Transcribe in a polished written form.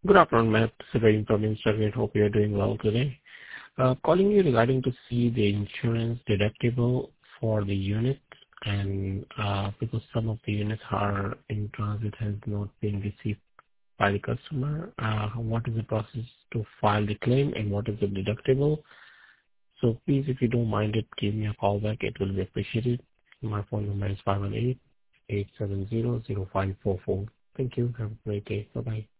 Good afternoon, Matt. Surveying from Instagram. Hope you're doing well today. Calling you regarding to see the insurance deductible for the unit, and because some of the units are in transit has not been received by the customer. What is the process to file the claim and what is the deductible? So please, if you don't mind it, give me a call back. It will be appreciated. My phone number is 518-870-0544. Thank you. Have a great day. Bye-bye.